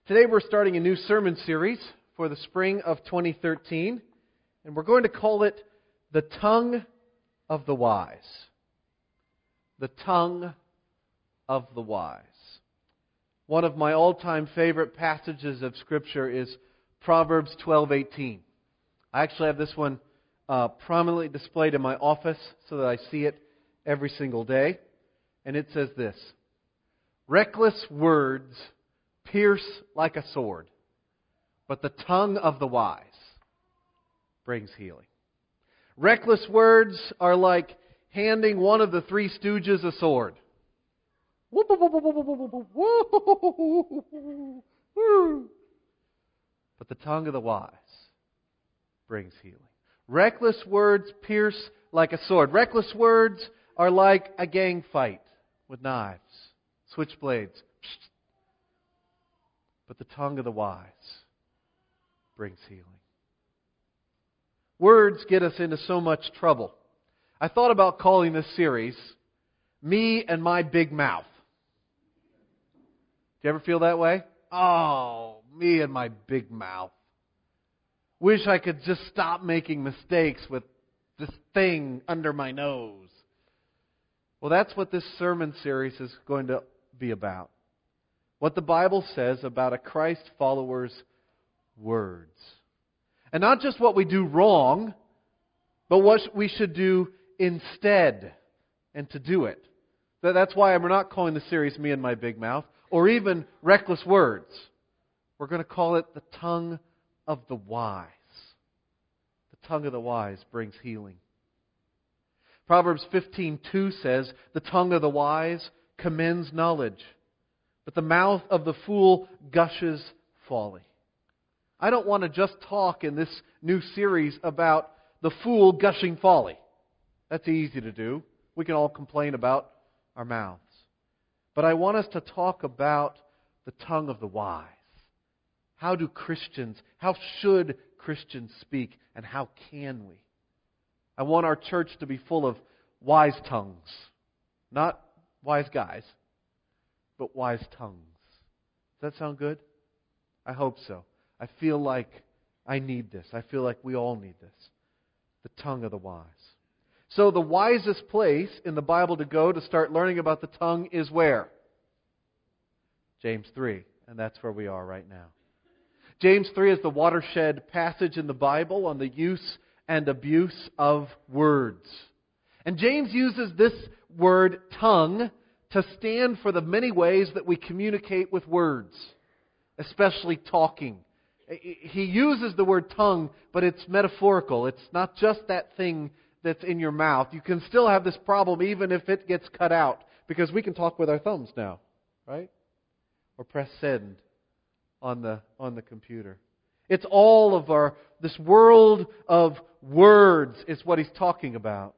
Today we're starting a new sermon series for the spring of 2013, and we're going to call it The Tongue of the Wise. The Tongue of the Wise. One of my all-time favorite passages of Scripture is Proverbs 12:18. I actually have this one prominently displayed in my office so that I see it every single day. And it says this: "Reckless words pierce like a sword, but the tongue of the wise brings healing." Reckless words are like handing one of the Three Stooges a sword. But the tongue of the wise brings healing. Reckless words pierce like a sword. Reckless words are like a gang fight with knives, switchblades. But the tongue of the wise brings healing. Words get us into so much trouble. I thought about calling this series Me and My Big Mouth. Do you ever feel that way? Oh, me and my big mouth. Wish I could just stop making mistakes with this thing under my nose. Well, that's what this sermon series is going to be about. What the Bible says about a Christ follower's words. And not just what we do wrong, but what we should do instead and to do it. That's why we're not calling the series Me and My Big Mouth or even Reckless Words. We're going to call it The Tongue of the Wise. The tongue of the wise brings healing. Proverbs 15:2 says, "The tongue of the wise commends knowledge, but the mouth of the fool gushes folly." I don't want to just talk in this new series about the fool gushing folly. That's easy to do. We can all complain about our mouths. But I want us to talk about the tongue of the wise. How should Christians speak, and how can we? I want our church to be full of wise tongues. Not wise guys, but wise tongues. Does that sound good? I hope so. I feel like I need this. I feel like we all need this. The tongue of the wise. So the wisest place in the Bible to go to start learning about the tongue is where? James 3. And that's where we are right now. James 3 is the watershed passage in the Bible on the use and abuse of words. And James uses this word, tongue, to stand for the many ways that we communicate with words, especially talking. He uses the word tongue, but it's metaphorical. It's not just that thing that's in your mouth. You can still have this problem even if it gets cut out, because we can talk with our thumbs now, right? Or press send on the computer. It's all of this world of words is what he's talking about.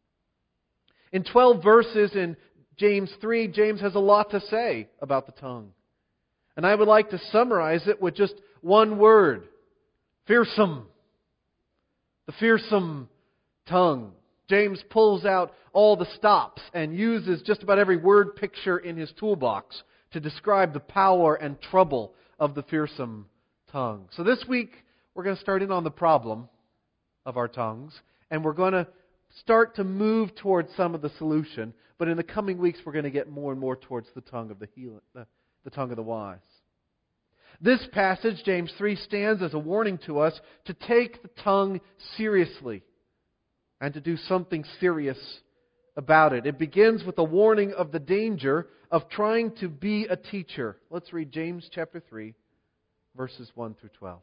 In 12 verses in James 3, James has a lot to say about the tongue. And I would like to summarize it with just one word: fearsome. The fearsome tongue. James pulls out all the stops and uses just about every word picture in his toolbox to describe the power and trouble of the fearsome tongue. So this week, we're going to start in on the problem of our tongues, and we're going to start to move towards some of the solution. But in the coming weeks, we're going to get more and more towards the tongue of the tongue of the wise. This passage, James 3, stands as a warning to us to take the tongue seriously and to do something serious about it. It begins with a warning of the danger of trying to be a teacher. Let's read James chapter 3, verses 1 through 12.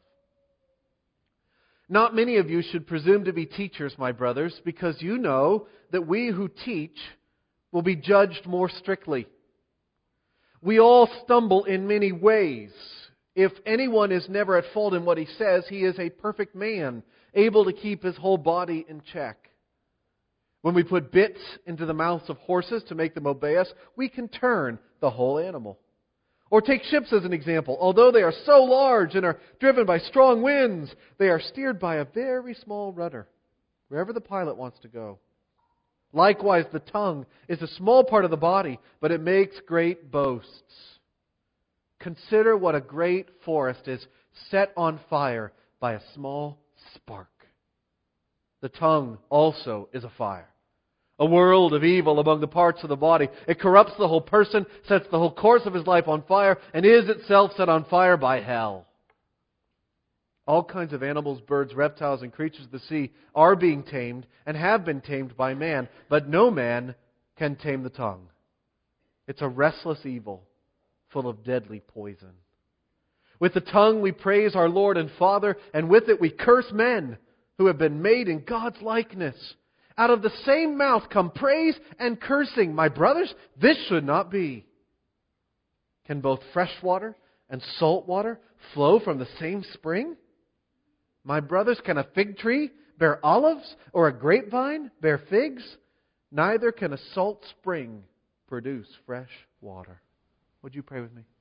"Not many of you should presume to be teachers, my brothers, because you know that we who teach will be judged more strictly. We all stumble in many ways. If anyone is never at fault in what he says, he is a perfect man, able to keep his whole body in check. When we put bits into the mouths of horses to make them obey us, we can turn the whole animal. Or take ships as an example. Although they are so large and are driven by strong winds, they are steered by a very small rudder, wherever the pilot wants to go. Likewise, the tongue is a small part of the body, but it makes great boasts. Consider what a great forest is set on fire by a small spark. The tongue also is a fire, a world of evil among the parts of the body. It corrupts the whole person, sets the whole course of his life on fire, and is itself set on fire by hell. All kinds of animals, birds, reptiles, and creatures of the sea are being tamed and have been tamed by man, but no man can tame the tongue. It's a restless evil full of deadly poison. With the tongue we praise our Lord and Father, and with it we curse men who have been made in God's likeness. Out of the same mouth come praise and cursing. My brothers, this should not be. Can both fresh water and salt water flow from the same spring? My brothers, can a fig tree bear olives, or a grapevine bear figs? Neither can a salt spring produce fresh water. Would you pray with me?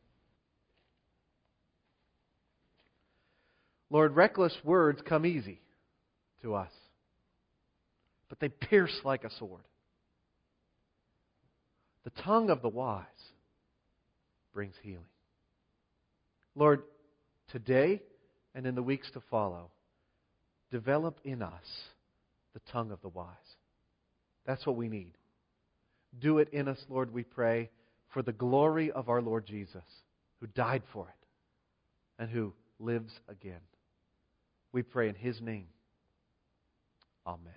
Lord, reckless words come easy to us, but they pierce like a sword. The tongue of the wise brings healing. Lord, today and in the weeks to follow, develop in us the tongue of the wise. That's what we need. Do it in us, Lord, we pray, for the glory of our Lord Jesus, who died for it and who lives again. We pray in His name. Amen.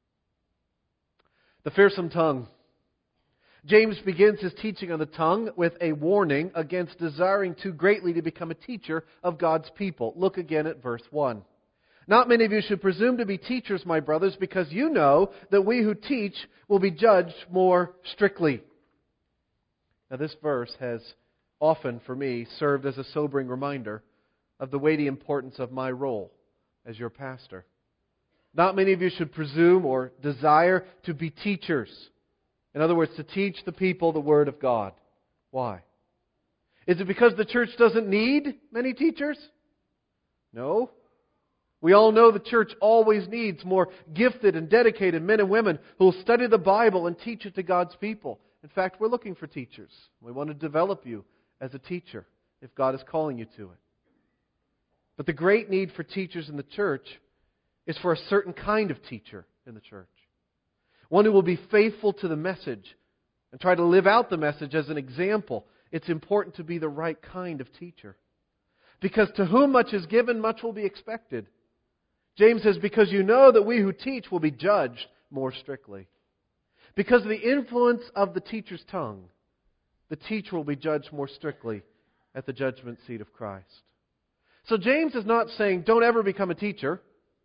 The fearsome tongue. James begins his teaching on the tongue with a warning against desiring too greatly to become a teacher of God's people. Look again at verse 1. Not many of you should presume to be teachers, my brothers, because you know that we who teach will be judged more strictly. Now, this verse has often, for me, served as a sobering reminder of the weighty importance of my role as your pastor. Not many of you should presume or desire to be teachers. In other words, to teach the people the Word of God. Why? Is it because the church doesn't need many teachers? No. We all know the church always needs more gifted and dedicated men and women who will study the Bible and teach it to God's people. In fact, we're looking for teachers. We want to develop you as a teacher if God is calling you to it. But the great need for teachers in the church is for a certain kind of teacher in the church. One who will be faithful to the message and try to live out the message as an example. It's important to be the right kind of teacher. Because to whom much is given, much will be expected. James says, because you know that we who teach will be judged more strictly. Because of the influence of the teacher's tongue, the teacher will be judged more strictly at the judgment seat of Christ. So James is not saying, don't ever become a teacher.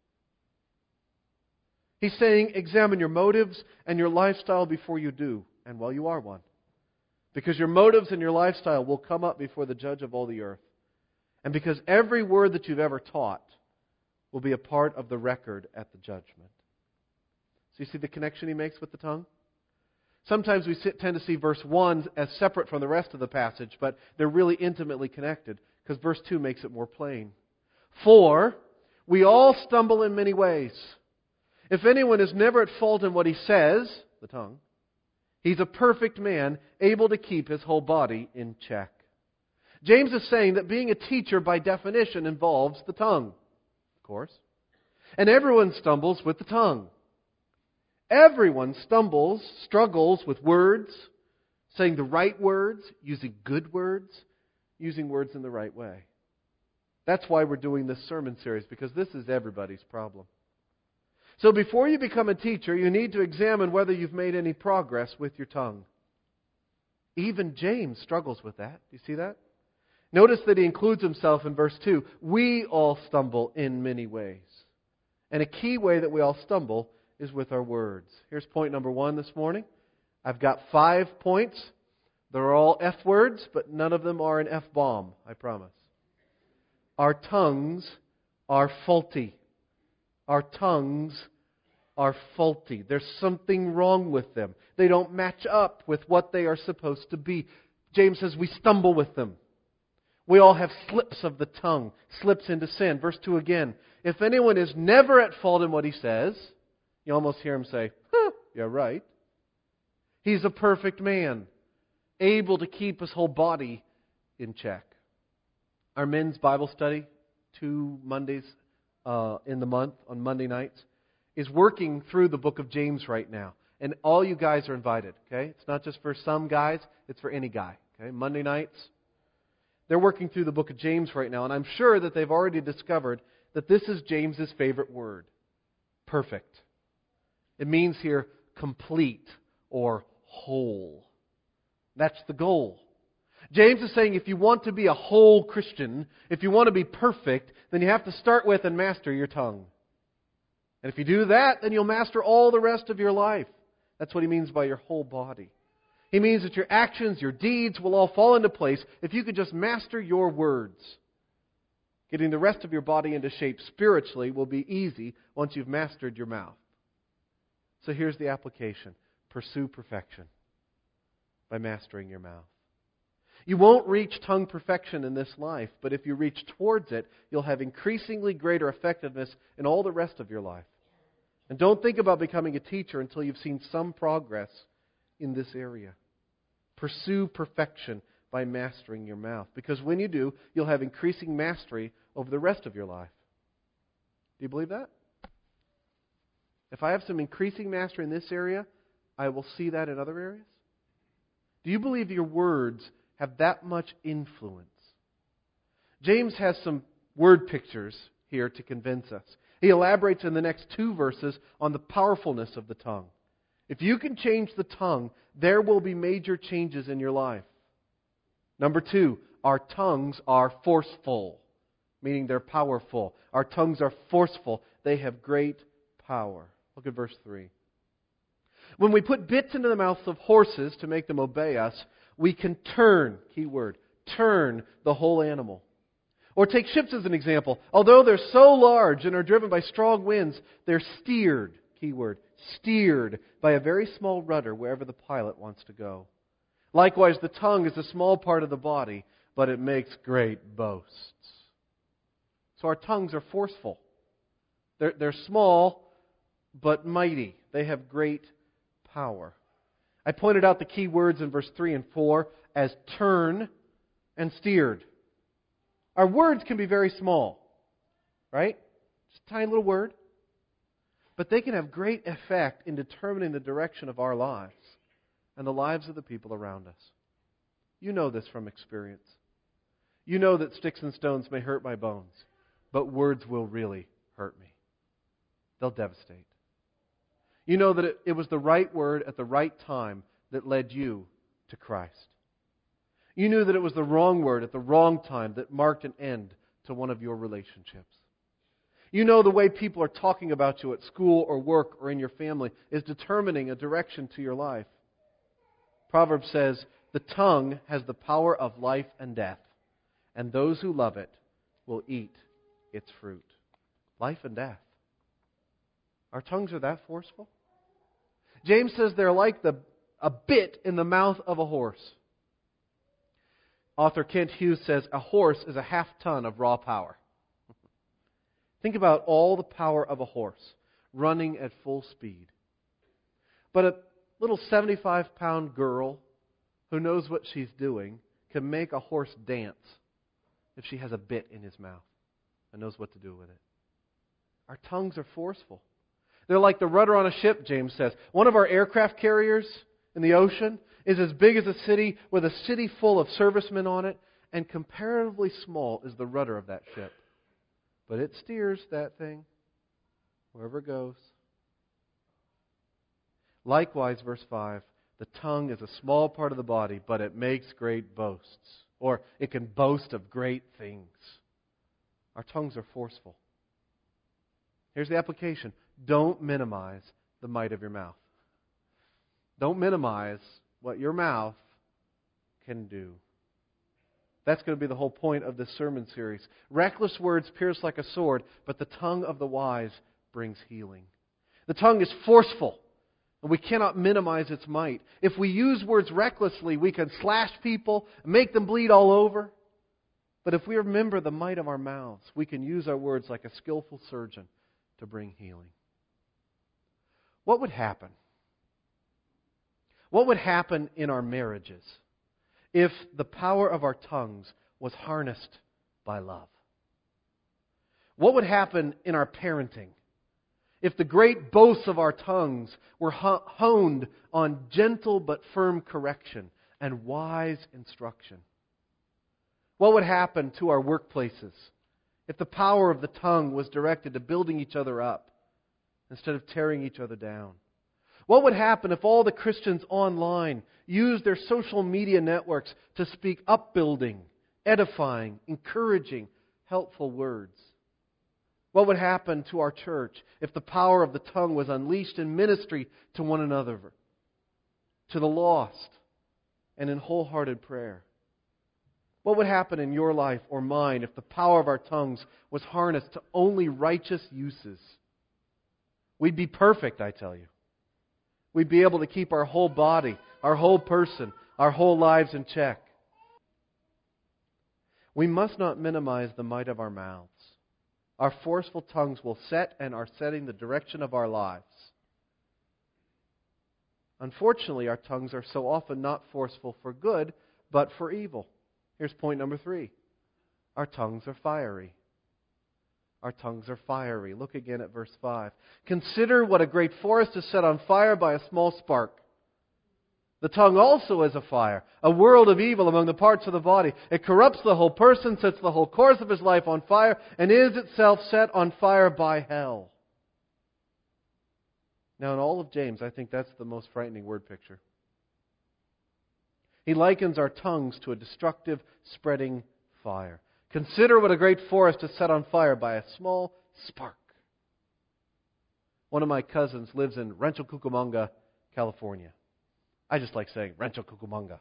He's saying, examine your motives and your lifestyle before you do, and while you are one. Because your motives and your lifestyle will come up before the judge of all the earth. And because every word that you've ever taught will be a part of the record at the judgment. So you see the connection he makes with the tongue? Sometimes we tend to see verse 1 as separate from the rest of the passage, but they're really intimately connected, because verse 2 makes it more plain. For we all stumble in many ways. If anyone is never at fault in what he says, the tongue, he's a perfect man, able to keep his whole body in check. James is saying that being a teacher, by definition, involves the tongue, of course. And everyone stumbles with the tongue. Everyone struggles with words, saying the right words, using good words, using words in the right way. That's why we're doing this sermon series, because this is everybody's problem. So before you become a teacher, you need to examine whether you've made any progress with your tongue. Even James struggles with that. Do you see that? Notice that he includes himself in verse 2. We all stumble in many ways. And a key way that we all stumble is with our words. Here's point number 1 this morning. I've got 5 points. They're all F words, but none of them are an F-bomb, I promise. Our tongues are faulty. Our tongues are faulty. There's something wrong with them. They don't match up with what they are supposed to be. James says we stumble with them. We all have slips of the tongue, slips into sin. Verse 2 again. If anyone is never at fault in what he says, you almost hear him say, yeah, right. He's a perfect man, able to keep his whole body in check. Our men's Bible study, 2 Mondays in the month on Monday nights, is working through the book of James right now. And all you guys are invited, okay? It's not just for some guys, it's for any guy, okay? Monday nights. They're working through the book of James right now, and I'm sure that they've already discovered that this is James's favorite word, perfect. It means here complete or whole. That's the goal. James is saying if you want to be a whole Christian, if you want to be perfect, then you have to start with and master your tongue. And if you do that, then you'll master all the rest of your life. That's what he means by your whole body. He means that your actions, your deeds will all fall into place if you could just master your words. Getting the rest of your body into shape spiritually will be easy once you've mastered your mouth. So here's the application. Pursue perfection by mastering your mouth. You won't reach tongue perfection in this life, but if you reach towards it, you'll have increasingly greater effectiveness in all the rest of your life. And don't think about becoming a teacher until you've seen some progress in this area. Pursue perfection by mastering your mouth, because when you do, you'll have increasing mastery over the rest of your life. Do you believe that? If I have some increasing mastery in this area, I will see that in other areas? Do you believe your words have that much influence? James has some word pictures here to convince us. He elaborates in the next 2 verses on the powerfulness of the tongue. If you can change the tongue, there will be major changes in your life. Number 2, our tongues are forceful, meaning they're powerful. Our tongues are forceful. They have great power. Look at verse 3. When we put bits into the mouths of horses to make them obey us, we can turn, key word, turn the whole animal. Or take ships as an example. Although they're so large and are driven by strong winds, they're steered, key word, steered by a very small rudder wherever the pilot wants to go. Likewise, the tongue is a small part of the body, but it makes great boasts. So our tongues are forceful. They're small, but mighty. They have great power. I pointed out the key words in verse 3 and 4 as turn and steered. Our words can be very small, right? Just a tiny little word. But they can have great effect in determining the direction of our lives and the lives of the people around us. You know this from experience. You know that sticks and stones may hurt my bones, but words will really hurt me. They'll devastate. You know that it was the right word at the right time that led you to Christ. You knew that it was the wrong word at the wrong time that marked an end to one of your relationships. You know the way people are talking about you at school or work or in your family is determining a direction to your life. Proverbs says, the tongue has the power of life and death, and those who love it will eat its fruit. Life and death. Our tongues are that forceful? James says they're like a bit in the mouth of a horse. Author Kent Hughes says a horse is a half ton of raw power. Think about all the power of a horse running at full speed. But a little 75-pound girl who knows what she's doing can make a horse dance if she has a bit in his mouth and knows what to do with it. Our tongues are forceful. They're like the rudder on a ship, James says. One of our aircraft carriers in the ocean is as big as a city with a city full of servicemen on it, and comparatively small is the rudder of that ship. But it steers that thing wherever it goes. Likewise, verse 5, the tongue is a small part of the body, but it makes great boasts. Or it can boast of great things. Our tongues are forceful. Here's the application. Don't minimize the might of your mouth. Don't minimize what your mouth can do. That's going to be the whole point of this sermon series. Reckless words pierce like a sword, but the tongue of the wise brings healing. The tongue is forceful, and we cannot minimize its might. If we use words recklessly, we can slash people, make them bleed all over. But if we remember the might of our mouths, we can use our words like a skillful surgeon to bring healing. What would happen? What would happen in our marriages if the power of our tongues was harnessed by love. What would happen in our parenting if the great boasts of our tongues were honed on gentle but firm correction and wise instruction? What would happen to our workplaces if the power of the tongue was directed to building each other up instead of tearing each other down? What would happen if all the Christians online used their social media networks to speak upbuilding, edifying, encouraging, helpful words? What would happen to our church if the power of the tongue was unleashed in ministry to one another, to the lost, and in wholehearted prayer? What would happen in your life or mine if the power of our tongues was harnessed to only righteous uses? We'd be perfect, I tell you. We'd be able to keep our whole body, our whole person, our whole lives in check. We must not minimize the might of our mouths. Our forceful tongues will set and are setting the direction of our lives. Unfortunately, our tongues are so often not forceful for good, but for evil. Here's point number 3. Our tongues are fiery. Our tongues are fiery. Look again at verse 5. Consider what a great forest is set on fire by a small spark. The tongue also is a fire, a world of evil among the parts of the body. It corrupts the whole person, sets the whole course of his life on fire, and is itself set on fire by hell. Now, in all of James, I think that's the most frightening word picture. He likens our tongues to a destructive, spreading fire. Consider what a great forest is set on fire by a small spark. One of my cousins lives in Rancho Cucamonga, California. I just like saying Rancho Cucamonga.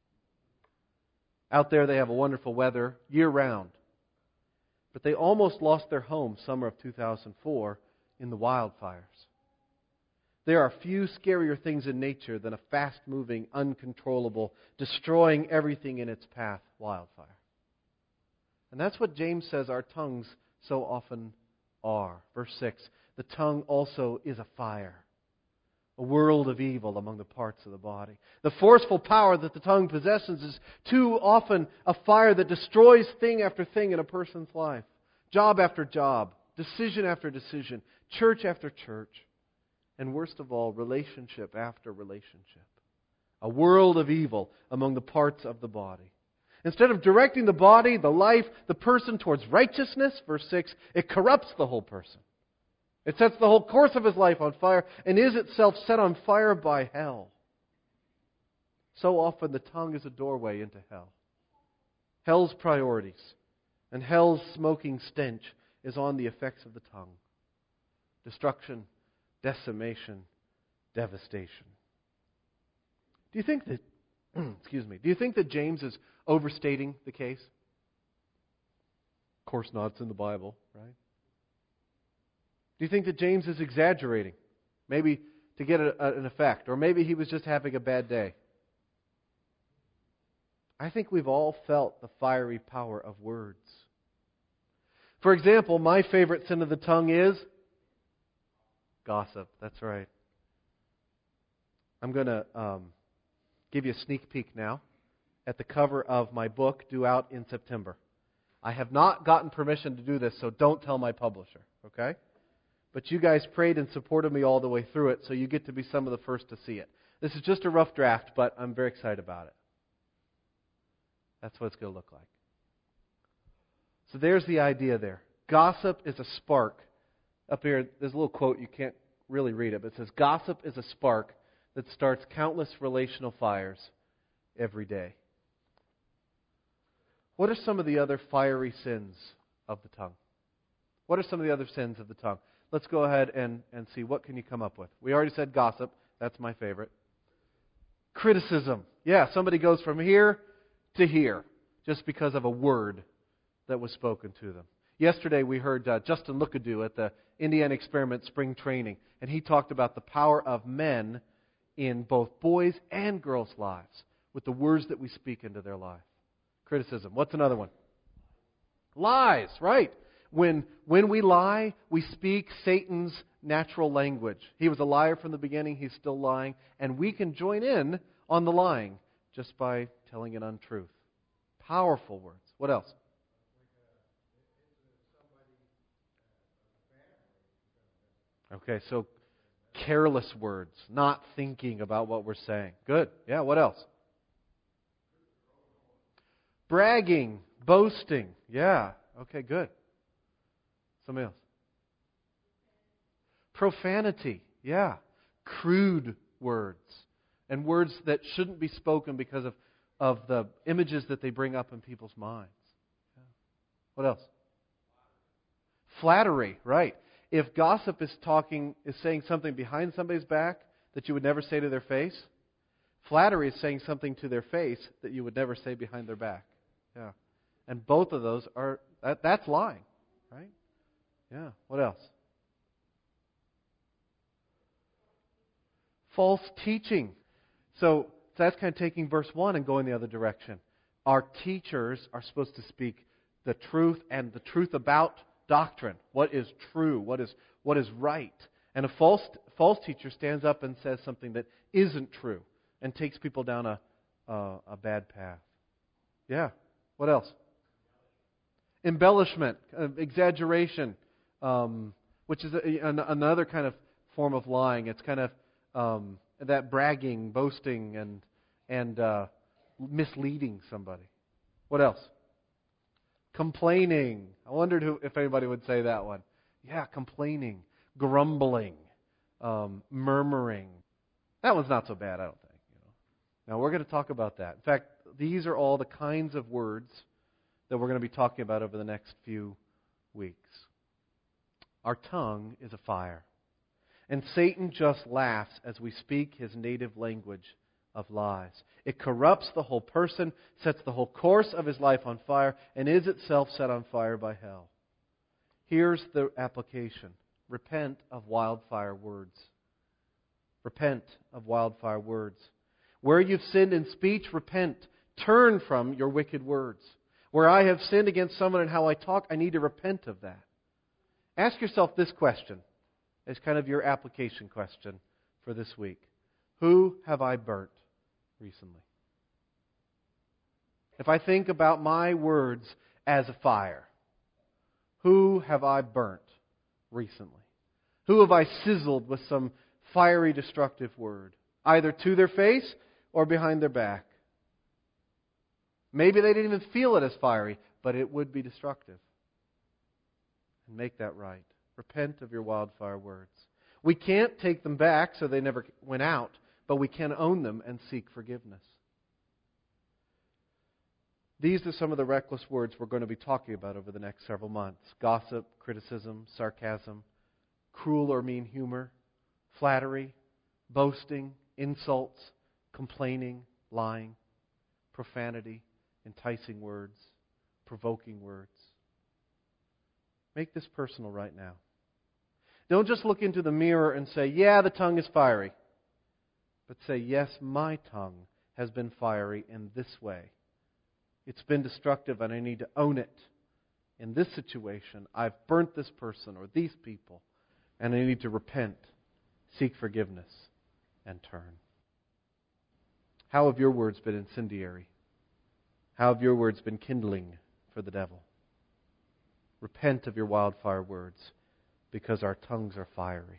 Out there they have a wonderful weather year-round. But they almost lost their home summer of 2004 in the wildfires. There are few scarier things in nature than a fast-moving, uncontrollable, destroying everything in its path wildfire. And that's what James says our tongues so often are. Verse 6, the tongue also is a fire, a world of evil among the parts of the body. The forceful power that the tongue possesses is too often a fire that destroys thing after thing in a person's life. Job after job, decision after decision, church after church, and worst of all, relationship after relationship. A world of evil among the parts of the body. Instead of directing the body, the life, the person towards righteousness, verse 6, it corrupts the whole person. It sets the whole course of his life on fire and is itself set on fire by hell. So often the tongue is a doorway into hell. Hell's priorities and hell's smoking stench is on the effects of the tongue. Destruction, decimation, devastation. Do you think that do you think that James is overstating the case? Of course not, it's in the Bible, right? Do you think that James is exaggerating? Maybe to get an effect, or maybe he was just having a bad day. I think we've all felt the fiery power of words. For example, my favorite sin of the tongue is gossip. That's right. I'm going to give you a sneak peek now at the cover of my book due out in September. I have not gotten permission to do this, so don't tell my publisher, okay? But you guys prayed and supported me all the way through it, so you get to be some of the first to see it. This is just a rough draft, but I'm very excited about it. That's what it's going to look like. So there's the idea there. Gossip is a spark. Up here, there's a little quote, you can't really read it, but it says, gossip is a spark that starts countless relational fires every day. What are some of the other fiery sins of the tongue? What are some of the other sins of the tongue? Let's go ahead and see, what can you come up with? We already said gossip. That's my favorite. Criticism. Yeah, somebody goes from here to here just because of a word that was spoken to them. Yesterday we heard Justin Lookadoo at the Indiana Experiment Spring Training, and he talked about the power of men in both boys' and girls' lives with the words that we speak into their life. Criticism. What's another one? Lies, right. When we lie, we speak Satan's natural language. He was a liar from the beginning, he's still lying, and we can join in on the lying just by telling an untruth. Powerful words. What else? Okay, so careless words, not thinking about what we're saying. Good. Yeah, what else? Bragging, boasting. Yeah. Okay, good. Somebody else. Profanity. Yeah. Crude words. And words that shouldn't be spoken because of the images that they bring up in people's minds. Yeah. What else? Flattery, right. If gossip is saying something behind somebody's back that you would never say to their face, flattery is saying something to their face that you would never say behind their back. Yeah. And both of those that's lying, right? Yeah. What else? False teaching. So that's kind of taking verse 1 and going the other direction. Our teachers are supposed to speak the truth and the truth about doctrine. What is true? What is right? And a false teacher stands up and says something that isn't true and takes people down a bad path. Yeah. What else? Embellishment, exaggeration, which is another kind of form of lying. It's kind of that bragging, boasting, and misleading somebody. What else? Complaining. I wondered if anybody would say that one. Yeah, complaining, grumbling, murmuring. That one's not so bad, I don't think. Now we're going to talk about that. In fact, these are all the kinds of words that we're going to be talking about over the next few weeks. Our tongue is a fire. And Satan just laughs as we speak his native language of lies. It corrupts the whole person, sets the whole course of his life on fire, and is itself set on fire by hell. Here's the application. Repent of wildfire words. Repent of wildfire words. Where you've sinned in speech, repent. Turn from your wicked words. Where I have sinned against someone in how I talk, I need to repent of that. Ask yourself this question as kind of your application question for this week. Who have I burnt recently? If I think about my words as a fire, who have I burnt recently? Who have I sizzled with some fiery, destructive word, either to their face or behind their back? Maybe they didn't even feel it as fiery, but it would be destructive. And make that right. Repent of your wildfire words. We can't take them back so they never went out, but we can own them and seek forgiveness. These are some of the reckless words we're going to be talking about over the next several months. Gossip, criticism, sarcasm, cruel or mean humor, flattery, boasting, insults, complaining, lying, profanity, enticing words, provoking words. Make this personal right now. Don't just look into the mirror and say, yeah, the tongue is fiery. But say, yes, my tongue has been fiery in this way. It's been destructive and I need to own it. In this situation, I've burnt this person or these people and I need to repent, seek forgiveness, and turn. How have your words been incendiary? How have your words been kindling for the devil? Repent of your wildfire words because our tongues are fiery.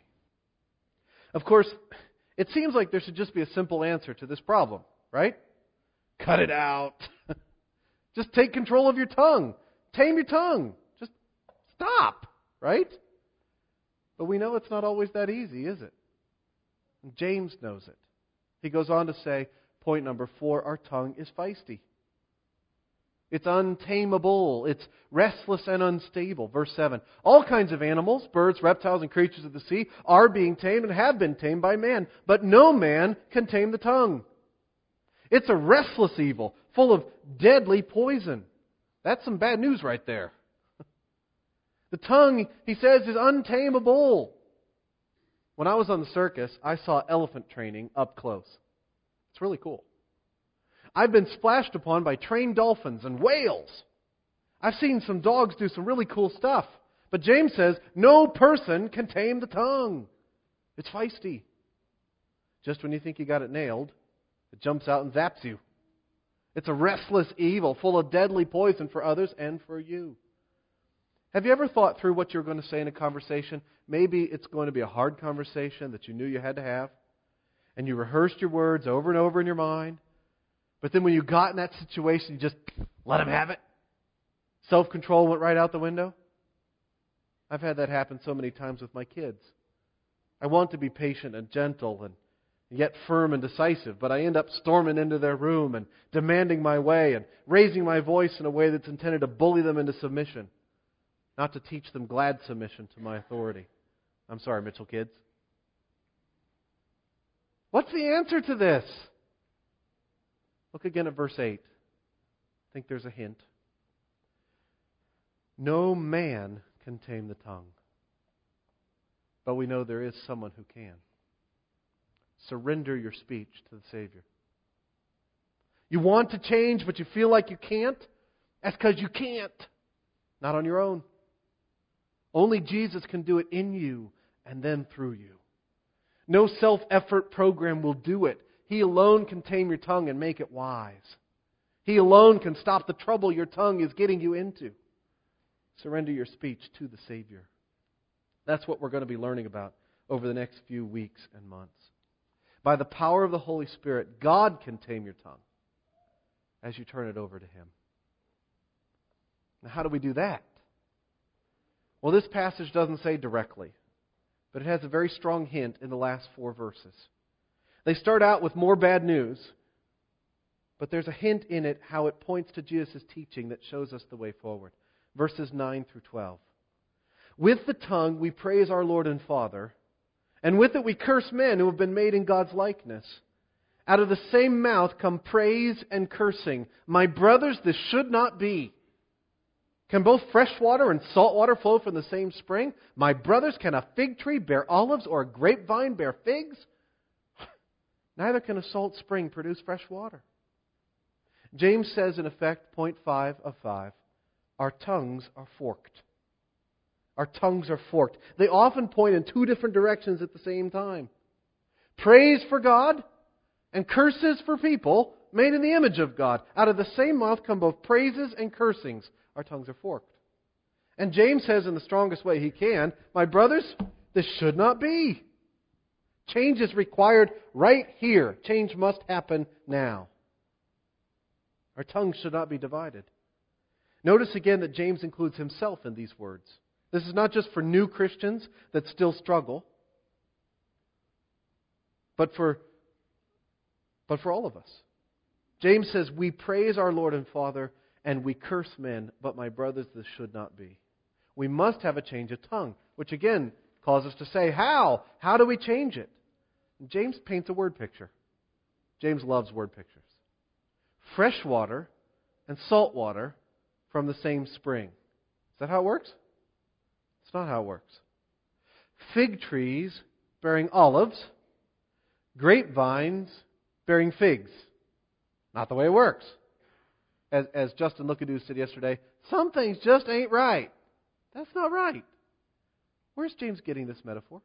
Of course, it seems like there should just be a simple answer to this problem, right? Cut it out. Just take control of your tongue. Tame your tongue. Just stop, right? But we know it's not always that easy, is it? And James knows it. He goes on to say, point number 4, our tongue is feisty. It's untamable. It's restless and unstable. Verse 7. All kinds of animals, birds, reptiles, and creatures of the sea are being tamed and have been tamed by man. But no man can tame the tongue. It's a restless evil, full of deadly poison. That's some bad news right there. The tongue, he says, is untamable. When I was on the circus, I saw elephant training up close. It's really cool. I've been splashed upon by trained dolphins and whales. I've seen some dogs do some really cool stuff. But James says, no person can tame the tongue. It's feisty. Just when you think you got it nailed, it jumps out and zaps you. It's a restless evil, full of deadly poison for others and for you. Have you ever thought through what you're going to say in a conversation? Maybe it's going to be a hard conversation that you knew you had to have, and you rehearsed your words over and over in your mind, but then when you got in that situation, you just let him have it? Self-control went right out the window? I've had that happen so many times with my kids. I want to be patient and gentle and yet firm and decisive, but I end up storming into their room and demanding my way and raising my voice in a way that's intended to bully them into submission, not to teach them glad submission to my authority. I'm sorry, Mitchell kids. What's the answer to this? Look again at verse 8. I think there's a hint. No man can tame the tongue, but we know there is someone who can. Surrender your speech to the Savior. You want to change, but you feel like you can't? That's because you can't. Not on your own. Only Jesus can do it in you and then through you. No self-effort program will do it. He alone can tame your tongue and make it wise. He alone can stop the trouble your tongue is getting you into. Surrender your speech to the Savior. That's what we're going to be learning about over the next few weeks and months. By the power of the Holy Spirit, God can tame your tongue as you turn it over to Him. Now, how do we do that? Well, this passage doesn't say directly, but it has a very strong hint in the last 4 verses. They start out with more bad news, but there's a hint in it how it points to Jesus' teaching that shows us the way forward. Verses 9 through 12. With the tongue we praise our Lord and Father, and with it we curse men who have been made in God's likeness. Out of the same mouth come praise and cursing. My brothers, this should not be. Can both fresh water and salt water flow from the same spring? My brothers, can a fig tree bear olives or a grapevine bear figs? Neither can a salt spring produce fresh water. James says, in effect, point 5 of 5, our tongues are forked. Our tongues are forked. They often point in 2 different directions at the same time. Praise for God and curses for people made in the image of God. Out of the same mouth come both praises and cursings. Our tongues are forked. And James says in the strongest way he can, my brothers, this should not be. Change is required right here. Change must happen now. Our tongues should not be divided. Notice again that James includes himself in these words. This is not just for new Christians that still struggle, but for all of us. James says, we praise our Lord and Father, and we curse men, but my brothers, this should not be. We must have a change of tongue, which again calls us to say, how? How do we change it? And James paints a word picture. James loves word pictures. Fresh water and salt water from the same spring. Is that how it works? It's not how it works. Fig trees bearing olives, grapevines bearing figs. Not the way it works. As Justin Lookadoo said yesterday, some things just ain't right. That's not right. Where's James getting this metaphor?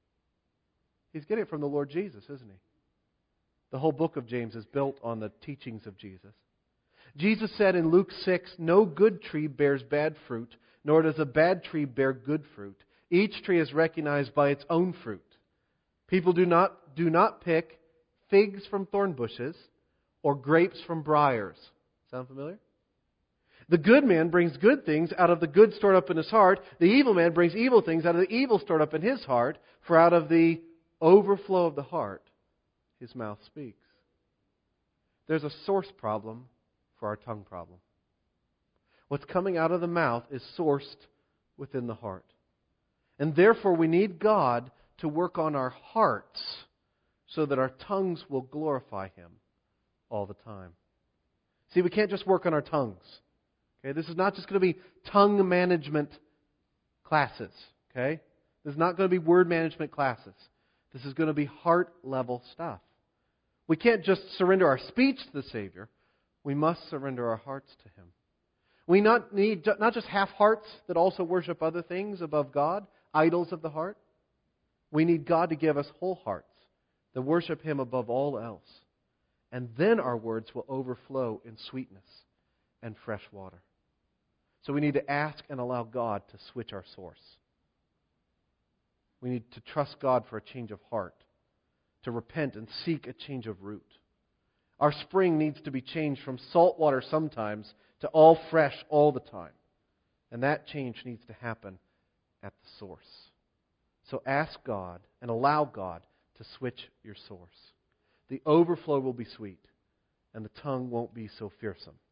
He's getting it from the Lord Jesus, isn't he? The whole book of James is built on the teachings of Jesus. Jesus said in Luke 6, no good tree bears bad fruit, nor does a bad tree bear good fruit. Each tree is recognized by its own fruit. People do not pick figs from thorn bushes or grapes from briars. Sound familiar? The good man brings good things out of the good stored up in his heart. The evil man brings evil things out of the evil stored up in his heart. For out of the overflow of the heart, his mouth speaks. There's a source problem for our tongue problem. What's coming out of the mouth is sourced within the heart. And therefore we need God to work on our hearts so that our tongues will glorify Him all the time. See, we can't just work on our tongues. Okay, this is not just going to be tongue management classes. Okay, this is not going to be word management classes. This is going to be heart level stuff. We can't just surrender our speech to the Savior. We must surrender our hearts to Him. We need not just half hearts that also worship other things above God, idols of the heart. We need God to give us whole hearts that worship Him above all else. And then our words will overflow in sweetness and fresh water. So we need to ask and allow God to switch our source. We need to trust God for a change of heart, to repent and seek a change of root. Our spring needs to be changed from salt water sometimes to all fresh all the time. And that change needs to happen at the source. So ask God and allow God to switch your source. The overflow will be sweet, and the tongue won't be so fearsome.